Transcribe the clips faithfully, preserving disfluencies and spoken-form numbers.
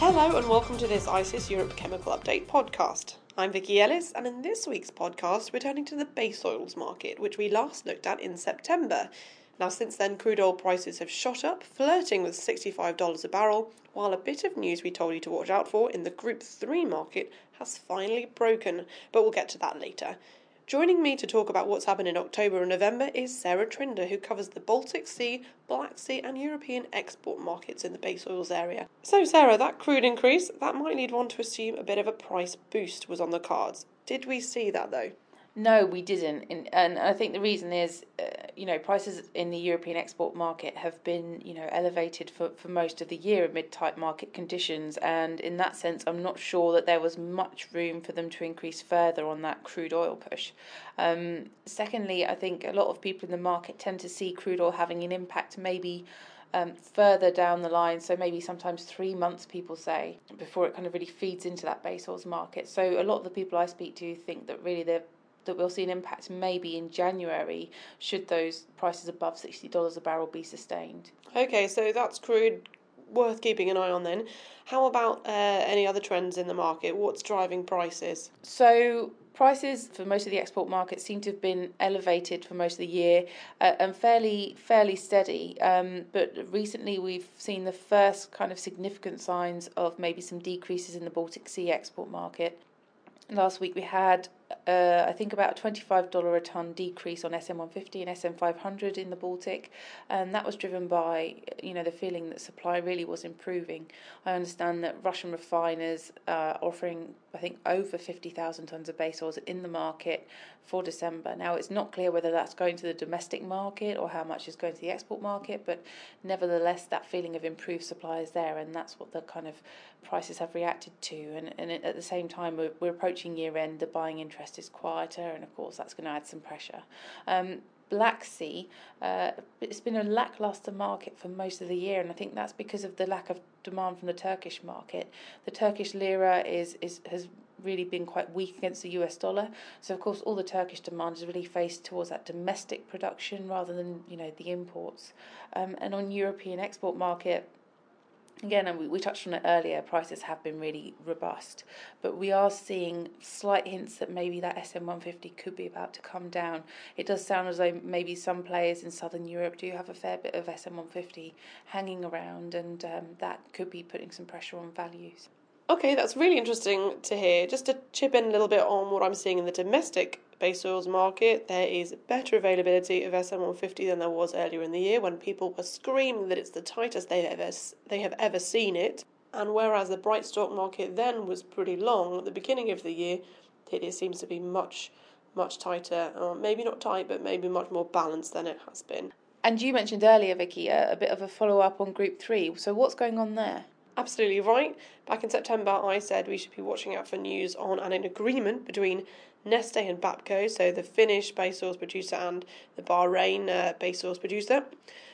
Hello and welcome to this ICIS Europe Chemical Update podcast. I'm Vicky Ellis, and in this week's podcast we're turning to the base oils market, which we last looked at in September. Now since then crude oil prices have shot up, flirting with sixty-five dollars a barrel, while a bit of news we told you to watch out for in the Group three market has finally broken, but we'll get to that later. Joining me to talk about what's happened in October and November is Sarah Trinder, who covers the Baltic Sea, Black Sea and European export markets in the base oils area. So Sarah, that crude increase, that might lead one to assume a bit of a price boost was on the cards. Did we see that though? No, we didn't, and, and I think the reason is, uh, you know, prices in the European export market have been, you know, elevated for, for most of the year amid tight market conditions, and in that sense, I'm not sure that there was much room for them to increase further on that crude oil push. Um, secondly, I think a lot of people in the market tend to see crude oil having an impact maybe Um, further down the line, so maybe sometimes three months people say, before it kind of really feeds into that base oils market. So a lot of the people I speak to think that really they're that we'll see an impact maybe in January should those prices above sixty dollars a barrel be sustained. Okay, so that's crude worth keeping an eye on then. How about uh, any other trends in the market? What's driving prices? So prices for most of the export markets seem to have been elevated for most of the year uh, and fairly fairly steady. Um, but recently we've seen the first kind of significant signs of maybe some decreases in the Baltic Sea export market. Last week we had, uh, I think, about a twenty-five dollars a tonne decrease on S M one fifty and S M five hundred in the Baltic, and that was driven by, you know, the feeling that supply really was improving. I understand that Russian refiners are offering, I think, over fifty thousand tonnes of base oils in the market for December. Now, it's not clear whether that's going to the domestic market or how much is going to the export market, but nevertheless, that feeling of improved supply is there, and that's what the kind of prices have reacted to. And, and at the same time, we're, we're approaching year end, the buying interest is quieter, and of course, that's going to add some pressure. Um, Black Sea, uh, it's been a lackluster market for most of the year, and I think that's because of the lack of demand from the Turkish market. The Turkish lira is, is has really been quite weak against the U S dollar, so of course all the Turkish demand is really faced towards that domestic production rather than, you know, the imports. Um, and on European export market, again, and we, we touched on it earlier, prices have been really robust, but we are seeing slight hints that maybe that S M one fifty could be about to come down. It does sound as though maybe some players in Southern Europe do have a fair bit of S M one fifty hanging around, and um, that could be putting some pressure on values. Okay, that's really interesting to hear. Just to chip in a little bit on what I'm seeing in the domestic base oils market, there is better availability of S M one fifty than there was earlier in the year when people were screaming that it's the tightest they've ever, they have ever seen it. And whereas the bright stock market then was pretty long at the beginning of the year, it, it seems to be much, much tighter. Uh, maybe not tight, but maybe much more balanced than it has been. And you mentioned earlier, Vicky, a, a bit of a follow-up on Group three. So what's going on there? Absolutely right. Back in September, I said we should be watching out for news on an agreement between Neste and Bapco, so the Finnish base oils producer and the Bahrain uh, base oils producer,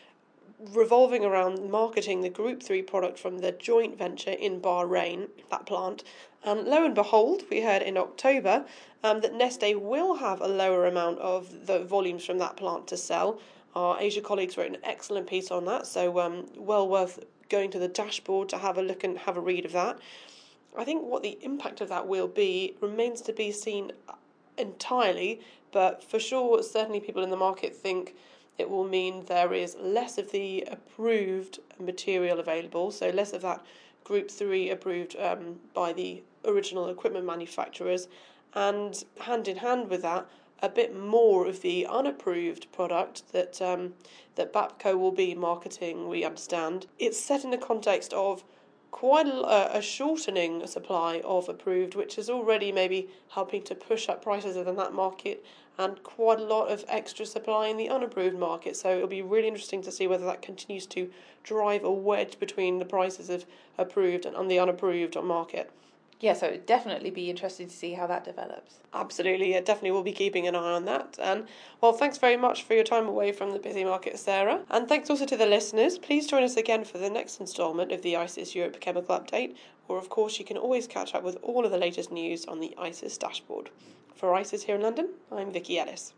revolving around marketing the Group three product from the joint venture in Bahrain, that plant. And lo and behold, we heard in October um, that Neste will have a lower amount of the volumes from that plant to sell. Our Asia colleagues wrote an excellent piece on that, so um, well worth going to the dashboard to have a look and have a read of that. I think what the impact of that will be remains to be seen entirely, but for sure, certainly people in the market think it will mean there is less of the approved material available, so less of that Group three approved um, by the original equipment manufacturers, and hand in hand with that, a bit more of the unapproved product that um, that Bapco will be marketing, we understand. It's set in the context of quite a, a shortening supply of approved, which is already maybe helping to push up prices in that market, and quite a lot of extra supply in the unapproved market. So it'll be really interesting to see whether that continues to drive a wedge between the prices of approved and on the unapproved market. Yeah, so it'd definitely be interesting to see how that develops. Absolutely, yeah, definitely we'll be keeping an eye on that. And well, thanks very much for your time away from the busy market, Sarah. And thanks also to the listeners. Please join us again for the next instalment of the ICIS Europe Chemical Update, or of course you can always catch up with all of the latest news on the ICIS dashboard. For ICIS here in London, I'm Vicky Ellis.